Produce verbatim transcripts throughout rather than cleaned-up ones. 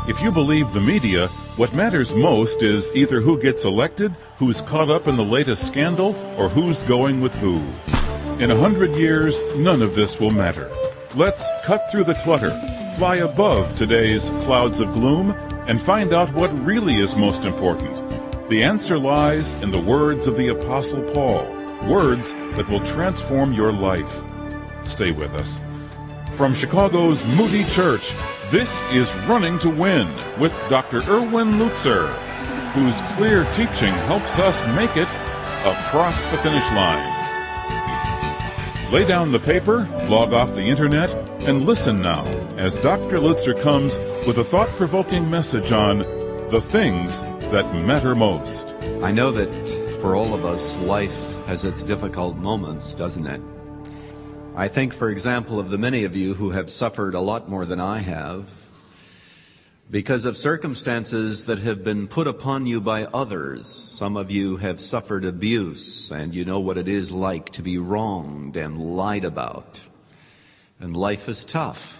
If you believe the media, what matters most is either who gets elected, who's caught up in the latest scandal, or who's going with who. In a hundred years, none of this will matter. Let's cut through the clutter, fly above today's clouds of gloom, and find out what really is most important. The answer lies in the words of the Apostle Paul, words that will transform your life. Stay with us. From Chicago's Moody Church, this is Running to Win with Doctor Erwin Lutzer, whose clear teaching helps us make it across the finish line. Lay down the paper, log off the internet, and listen now as Doctor Lutzer comes with a thought-provoking message on the things that matter most. I know that for all of us, life has its difficult moments, doesn't it? I think, for example, of the many of you who have suffered a lot more than I have because of circumstances that have been put upon you by others. Some of you have suffered abuse, and you know what it is like to be wronged and lied about. And life is tough.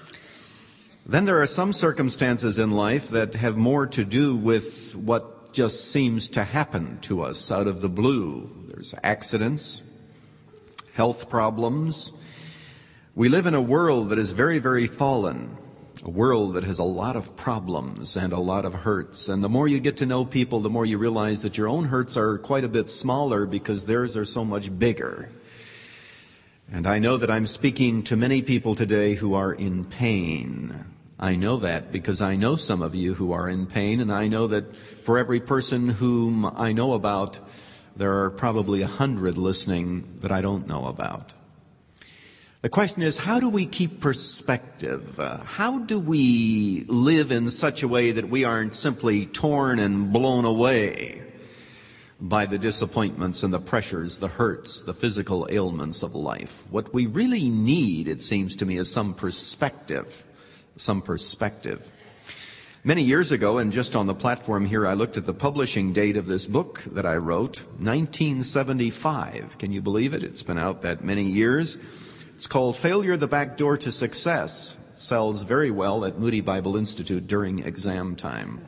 Then there are some circumstances in life that have more to do with what just seems to happen to us out of the blue. There's accidents, health problems. We live in a world that is very, very fallen, a world that has a lot of problems and a lot of hurts. And the more you get to know people, the more you realize that your own hurts are quite a bit smaller because theirs are so much bigger. And I know that I'm speaking to many people today who are in pain. I know that because I know some of you who are in pain, and I know that for every person whom I know about, there are probably a hundred listening that I don't know about. The question is, how do we keep perspective? Uh, how do we live in such a way that we aren't simply torn and blown away by the disappointments and the pressures, the hurts, the physical ailments of life? What we really need, it seems to me, is some perspective. Some perspective. Many years ago, and just on the platform here, I looked at the publishing date of this book that I wrote, nineteen seventy-five. Can you believe it? It's been out that many years. It's called Failure, the Back Door to Success. It sells very well at Moody Bible Institute during exam time.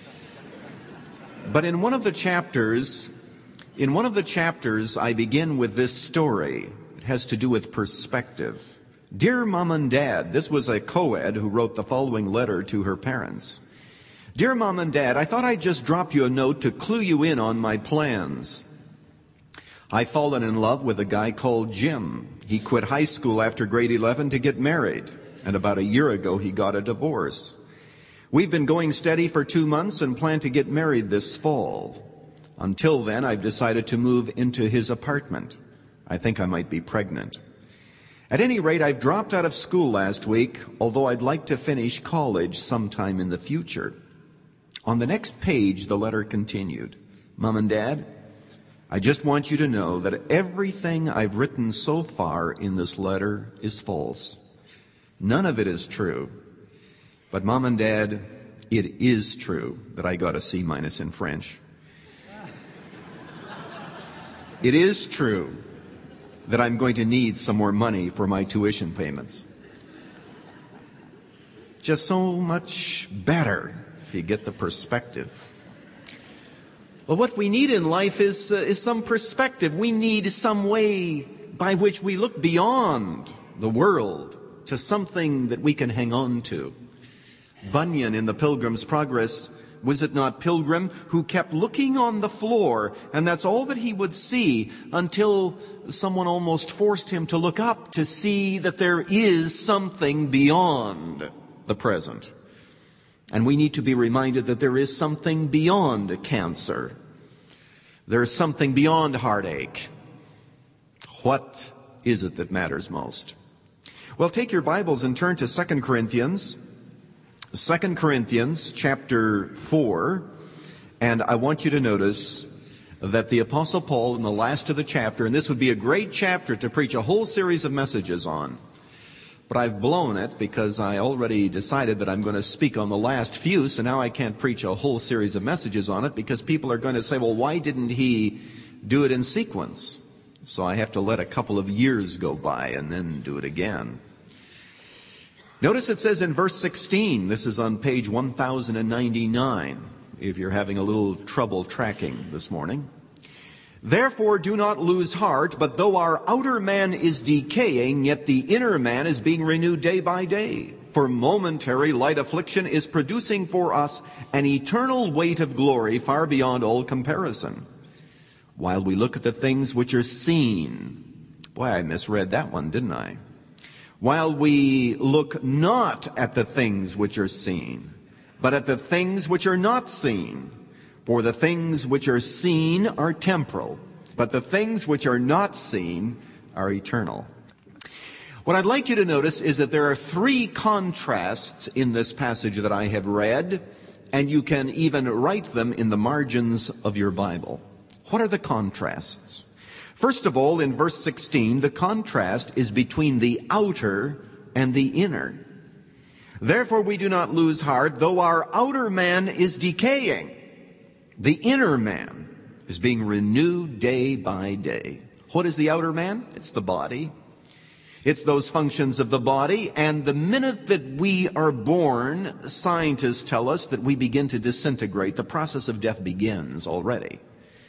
But in one of the chapters, in one of the chapters, I begin with this story. It has to do with perspective. Dear Mom and Dad, this was a co-ed who wrote the following letter to her parents. Dear Mom and Dad, I thought I'd just drop you a note to clue you in on my plans. I've fallen in love with a guy called Jim. He quit high school after grade eleven to get married, and about a year ago he got a divorce. We've been going steady for two months and plan to get married this fall. Until then, I've decided to move into his apartment. I think I might be pregnant. At any rate, I've dropped out of school last week, although I'd like to finish college sometime in the future. On the next page, the letter continued. Mom and Dad, I just want you to know that everything I've written so far in this letter is false. None of it is true. But Mom and Dad, it is true that I got a C minus in French. It is true that I'm going to need some more money for my tuition payments. Just so much better if you get the perspective. Well, what we need in life is, uh, is some perspective. We need some way by which we look beyond the world to something that we can hang on to. Bunyan in the Pilgrim's Progress, was it not Pilgrim, who kept looking on the floor, and that's all that he would see until someone almost forced him to look up to see that there is something beyond the present. And we need to be reminded that there is something beyond cancer. There is something beyond heartache. What is it that matters most? Well, take your Bibles and turn to Second Corinthians. Second Corinthians chapter four, and I want you to notice that the Apostle Paul in the last of the chapter, and this would be a great chapter to preach a whole series of messages on, but I've blown it because I already decided that I'm going to speak on the last few, so now I can't preach a whole series of messages on it because people are going to say, well, why didn't he do it in sequence? So I have to let a couple of years go by and then do it again. Notice it says in verse sixteen, this is on page one thousand ninety-nine, if you're having a little trouble tracking this morning. Therefore do not lose heart, but though our outer man is decaying, yet the inner man is being renewed day by day. For momentary light affliction is producing for us an eternal weight of glory far beyond all comparison. While we look at the things which are seen. Boy, I misread that one, didn't I? While we look not at the things which are seen, but at the things which are not seen. For the things which are seen are temporal, but the things which are not seen are eternal. What I'd like you to notice is that there are three contrasts in this passage that I have read, and you can even write them in the margins of your Bible. What are the contrasts? First of all, in verse sixteen, the contrast is between the outer and the inner. Therefore we do not lose heart, though our outer man is decaying. The inner man is being renewed day by day. What is the outer man? It's the body. It's those functions of the body. And the minute that we are born, scientists tell us that we begin to disintegrate. The process of death begins already.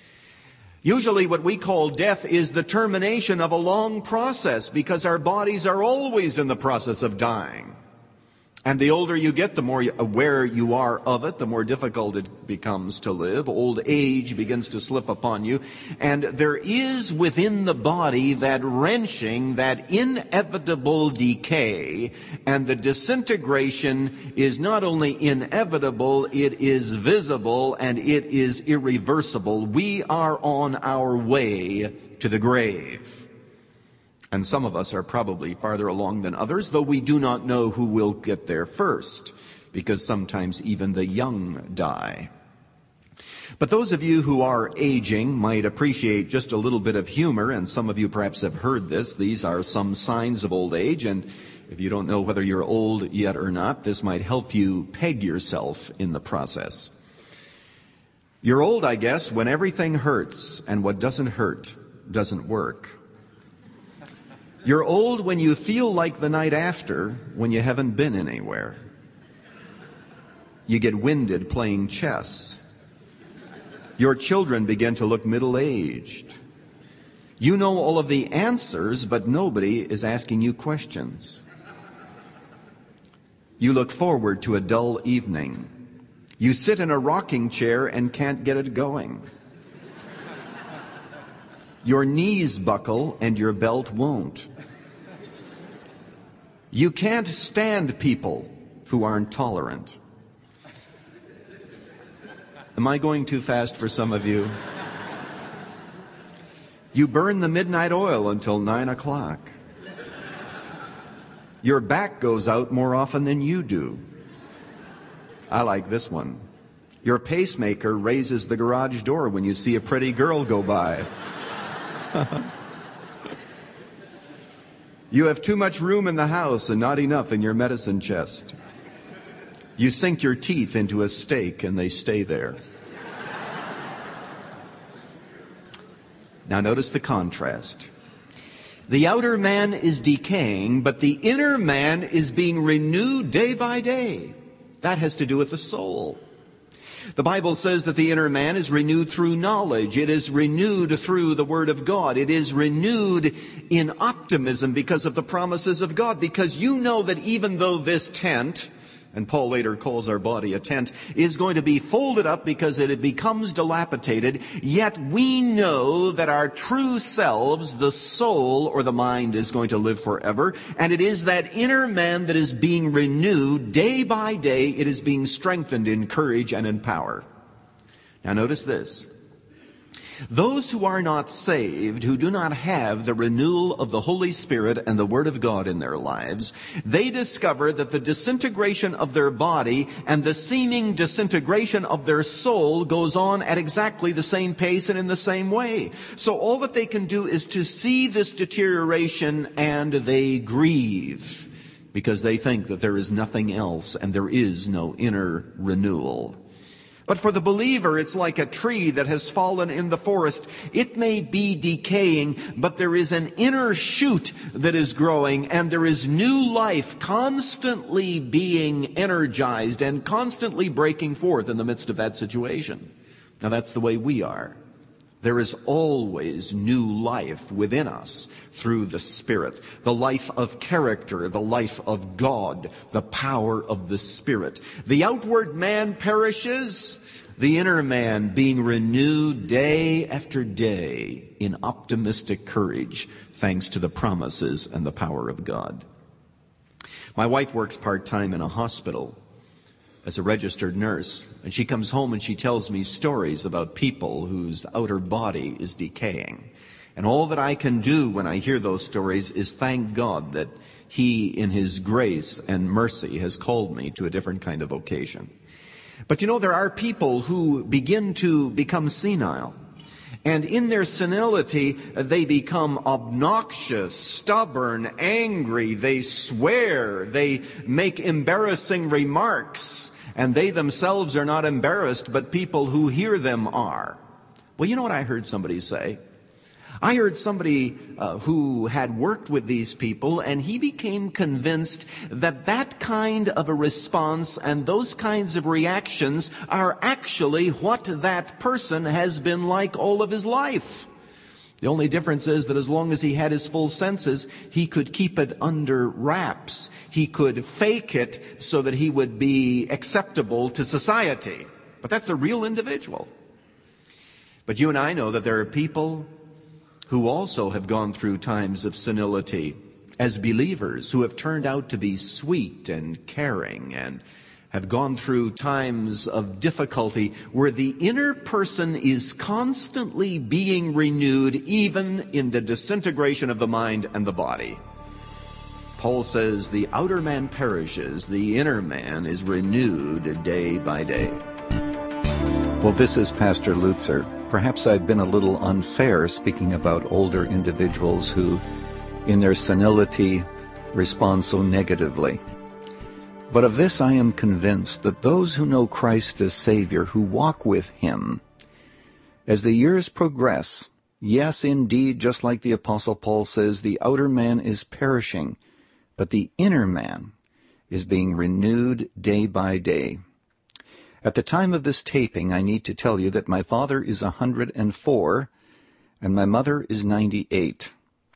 Usually what we call death is the termination of a long process, because our bodies are always in the process of dying. And the older you get, the more aware you are of it, the more difficult it becomes to live. Old age begins to slip upon you. And there is within the body that wrenching, that inevitable decay. And the disintegration is not only inevitable, it is visible and it is irreversible. We are on our way to the grave. And some of us are probably farther along than others, though we do not know who will get there first, because sometimes even the young die. But those of you who are aging might appreciate just a little bit of humor, and some of you perhaps have heard this. These are some signs of old age, and if you don't know whether you're old yet or not, this might help you peg yourself in the process. You're old, I guess, when everything hurts, and what doesn't hurt doesn't work. You're old when you feel like the night after, when you haven't been anywhere. You get winded playing chess. Your children begin to look middle-aged. You know all of the answers, but nobody is asking you questions. You look forward to a dull evening. You sit in a rocking chair and can't get it going. Your knees buckle and your belt won't. You can't stand people who aren't tolerant. Am I going too fast for some of you? You burn the midnight oil until nine o'clock. Your back goes out more often than you do. I like this one. Your pacemaker raises the garage door when you see a pretty girl go by. You have too much room in the house and not enough in your medicine chest. You sink your teeth into a steak and they stay there. Now notice the contrast. The outer man is decaying, but the inner man is being renewed day by day. That has to do with the soul. The Bible says that the inner man is renewed through knowledge. It is renewed through the Word of God. It is renewed in optimism because of the promises of God. Because you know that even though this tent, and Paul later calls our body a tent, is going to be folded up because it becomes dilapidated, yet we know that our true selves, the soul or the mind, is going to live forever. And it is that inner man that is being renewed day by day. It is being strengthened in courage and in power. Now notice this. Those who are not saved, who do not have the renewal of the Holy Spirit and the Word of God in their lives, they discover that the disintegration of their body and the seeming disintegration of their soul goes on at exactly the same pace and in the same way. So all that they can do is to see this deterioration and they grieve because they think that there is nothing else and there is no inner renewal. But for the believer, it's like a tree that has fallen in the forest. It may be decaying, but there is an inner shoot that is growing, and there is new life constantly being energized and constantly breaking forth in the midst of that situation. Now that's the way we are. There is always new life within us through the Spirit. The life of character, the life of God, the power of the Spirit. The outward man perishes, the inner man being renewed day after day in optimistic courage, thanks to the promises and the power of God. My wife works part-time in a hospital as a registered nurse, and she comes home and she tells me stories about people whose outer body is decaying. And all that I can do when I hear those stories is thank God that He, in His grace and mercy, has called me to a different kind of vocation. But you know, there are people who begin to become senile. And in their senility, they become obnoxious, stubborn, angry. They swear. They make embarrassing remarks. And they themselves are not embarrassed, but people who hear them are. Well, you know what I heard somebody say? I heard somebody uh, who had worked with these people, and he became convinced that that kind of a response and those kinds of reactions are actually what that person has been like all of his life. The only difference is that as long as he had his full senses, he could keep it under wraps. He could fake it so that he would be acceptable to society. But that's the real individual. But you and I know that there are people who also have gone through times of senility as believers, who have turned out to be sweet and caring and have gone through times of difficulty where the inner person is constantly being renewed, even in the disintegration of the mind and the body. Paul says the outer man perishes, the inner man is renewed day by day. Well, this is Pastor Lutzer. Perhaps I've been a little unfair speaking about older individuals who, in their senility, respond so negatively. But of this I am convinced, that those who know Christ as Savior, who walk with Him, as the years progress, yes, indeed, just like the Apostle Paul says, the outer man is perishing, but the inner man is being renewed day by day. At the time of this taping, I need to tell you that my father is one hundred four and my mother is ninety-eight.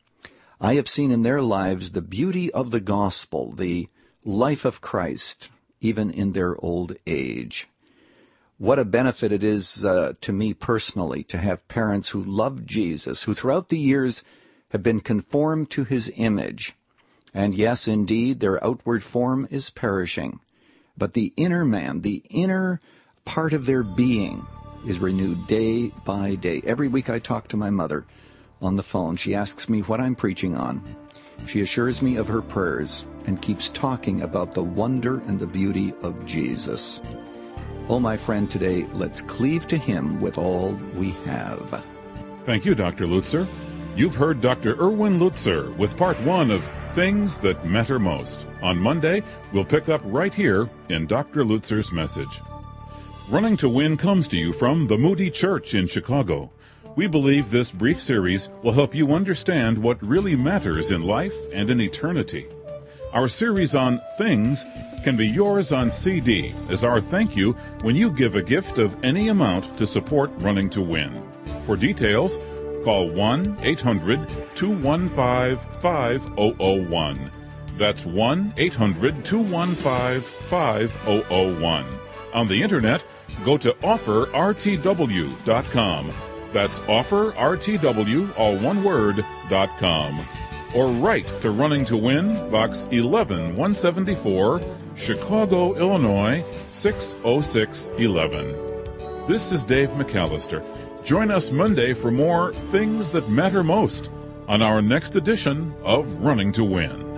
I have seen in their lives the beauty of the gospel, the life of Christ, even in their old age. What a benefit it is uh, to me personally to have parents who love Jesus, who throughout the years have been conformed to His image. And yes, indeed, their outward form is perishing. But the inner man, the inner part of their being is renewed day by day. Every week I talk to my mother on the phone. She asks me what I'm preaching on. She assures me of her prayers and keeps talking about the wonder and the beauty of Jesus. Oh, my friend, today, let's cleave to Him with all we have. Thank you, Doctor Lutzer. You've heard Doctor Erwin Lutzer with part one of Things That Matter Most. On Monday, we'll pick up right here in Doctor Lutzer's message. Running to Win comes to you from the Moody Church in Chicago. We believe this brief series will help you understand what really matters in life and in eternity. Our series on Things can be yours on C D as our thank you when you give a gift of any amount to support Running to Win. For details, call one eight hundred two one five five zero zero one. That's one eight hundred two one five five zero zero one. On the internet, go to offer r t w dot com. That's offer r t w, all one word, dot com. Or write to Running to Win, Box eleven one seventy-four, Chicago, Illinois, six oh six one one. This is Dave McAllister. Join us Monday for more Things That Matter Most on our next edition of Running to Win.